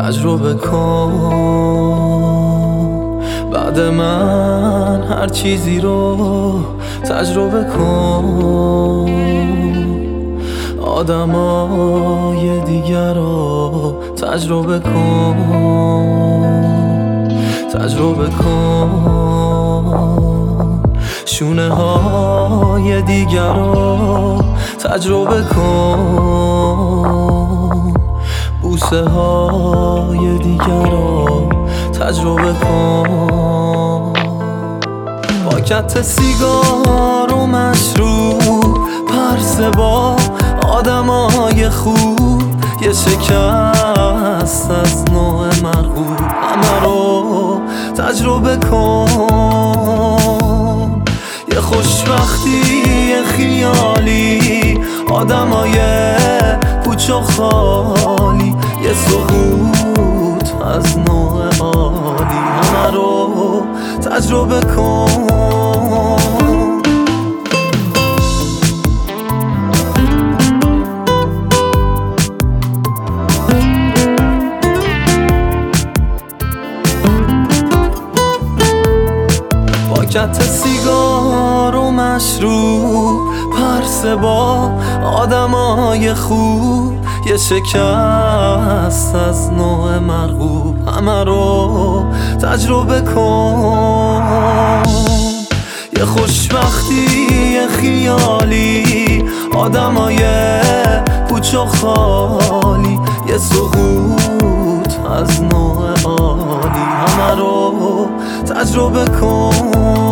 تجربه کن. بعد من هر چیزی رو تجربه کن. آدمای دیگر رو تجربه کن. تجربه کن. شونه های دیگر رو تجربه کن. بوسه های دیگر رو تجربه کن. پاکت سیگار و مشروب، پرسه با آدمای خوب، یه شکست از نوع مرغوب، همه رو تجربه کن. یه خوشبختی خیالی، آدمای پوچ و خالی، یه سقوط از نوع عالی، همه رو تجربه کن. پاکت سیگار و مشروب، پرسه با آدمای خوب، یه شکست از نوع مرغوب، همه رو تجربه کن. یه خوشبختی خیالی، آدمای پوچ و خالی، یه سقوط از نوع عالی، همه رو تجربه کن.